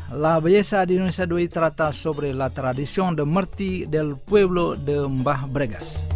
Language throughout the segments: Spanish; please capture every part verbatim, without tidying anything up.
La belleza de Indonesia de hoy trata sobre la tradición de muerte del pueblo de Mbah Bregas.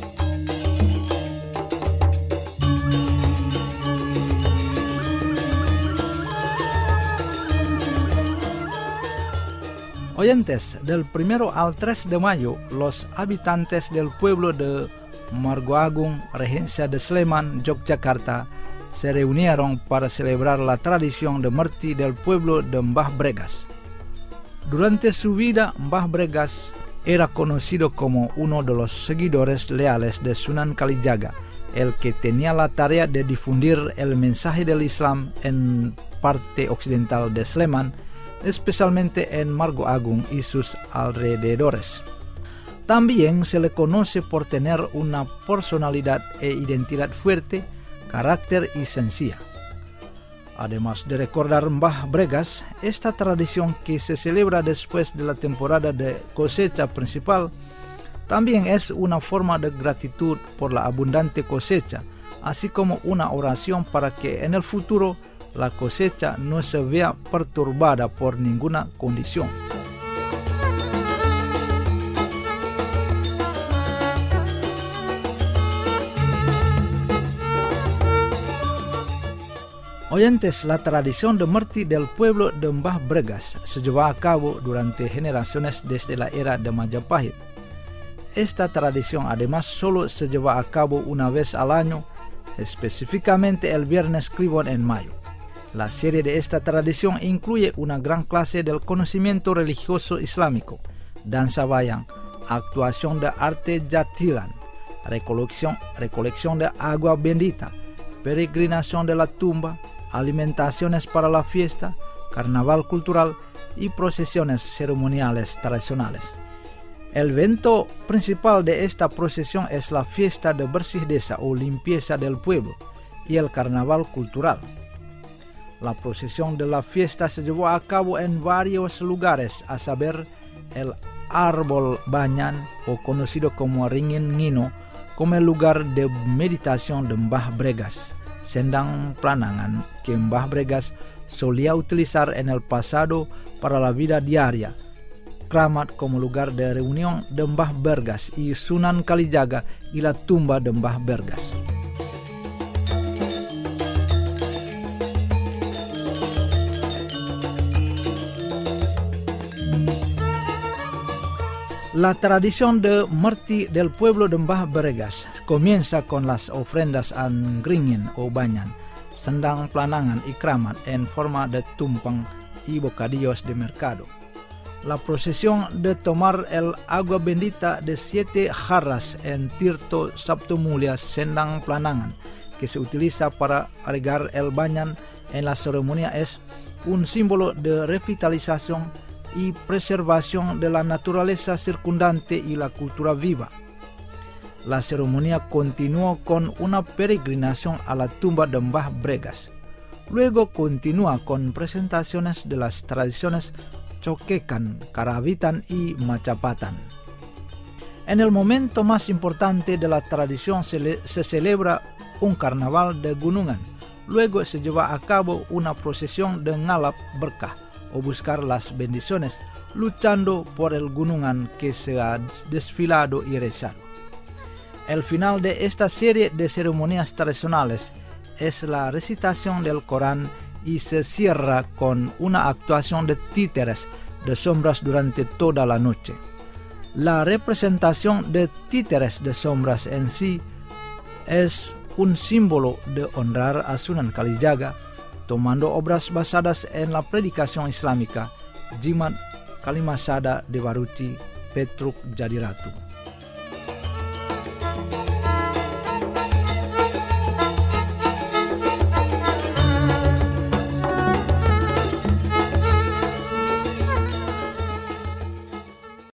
Oyentes, del primero al tres de mayo, los habitantes del pueblo de Margoagung, Regencia de Sleman, Yogyakarta, se reunieron para celebrar la tradición de muerte del pueblo de Mbah Bregas. Durante su vida, Mbah Bregas era conocido como uno de los seguidores leales de Sunan Kalijaga, el que tenía la tarea de difundir el mensaje del Islam en parte occidental de Sleman, especialmente en Margoagung y sus alrededores. También se le conoce por tener una personalidad e identidad fuerte, carácter y sencilla. Además de recordar Mbah Bregas, esta tradición que se celebra después de la temporada de cosecha principal, también es una forma de gratitud por la abundante cosecha, así como una oración para que en el futuro la cosecha no se vea perturbada por ninguna condición. Oyentes, la tradición de muerte del pueblo de Mbah Bregas se lleva a cabo durante generaciones desde la era de Majapahit. Esta tradición además solo se lleva a cabo una vez al año, específicamente el viernes Kliwon en mayo. La serie de esta tradición incluye una gran clase del conocimiento religioso islámico, danza wayang, actuación de arte jatilan, recolección, recolección de agua bendita, peregrinación de la tumba, alimentaciones para la fiesta, carnaval cultural y procesiones ceremoniales tradicionales. El evento principal de esta procesión es la fiesta de bersih desa o limpieza del pueblo y el carnaval cultural. La procesión de la fiesta se llevó a cabo en varios lugares, a saber el Árbol Banyan, o conocido como Ringin Ngino, como el lugar de meditación de Mbah Bregas, Sendang Planangan, que Mbah Bregas solía utilizar en el pasado para la vida diaria, Kramat como lugar de reunión de Mbah Bregas y Sunan Kalijaga y la tumba de Mbah Bregas. La tradición de muerte del pueblo de Mbah Bregas comienza con las ofrendas a Ngringin o Banyan, Sendang Planangan y Kramat en forma de tumpeng y bocadillos de mercado. La procesión de tomar el agua bendita de siete jarras en Tirto Sabtu Mulia Sendang Planangan, que se utiliza para regar el Banyan en la ceremonia, es un símbolo de revitalización y preservación de la naturaleza circundante y la cultura viva. La ceremonia continuó con una peregrinación a la tumba de Mbah Bregas. Luego continúa con presentaciones de las tradiciones Cokekan, Karawitan y Majapahit. En el momento más importante de la tradición se, le, se celebra un carnaval de gunungan. Luego se lleva a cabo una procesión de ngalap berkah, o buscar las bendiciones, luchando por el gunungan que se ha desfilado y rezado. El final de esta serie de ceremonias tradicionales es la recitación del Corán y se cierra con una actuación de títeres de sombras durante toda la noche. La representación de títeres de sombras en sí es un símbolo de honrar a Sunan Kalijaga, tomando obras basadas en la predicación islámica, Jimat Kalimasada Dewaruti Petruk Jadiratu.